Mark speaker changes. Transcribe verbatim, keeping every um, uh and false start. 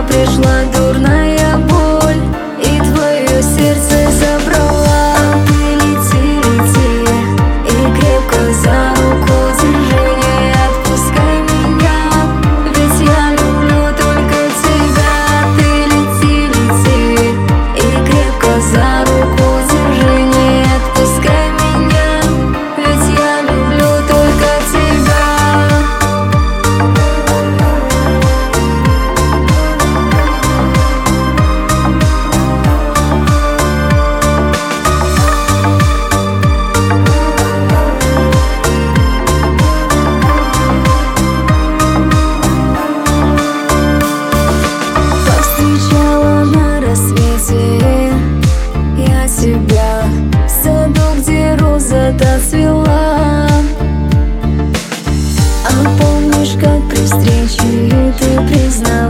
Speaker 1: пришла дурная боль и твое сердце забрала. А ты лети, лети и крепко за руку держи, не отпускай меня, ведь я люблю только тебя. Ты лети, лети и крепко за руку держи, не отпускай меня, ведь я люблю только тебя. Повстречала на рассвете я тебя в саду, где роза доцвела. А помнишь, как при встрече ты признала?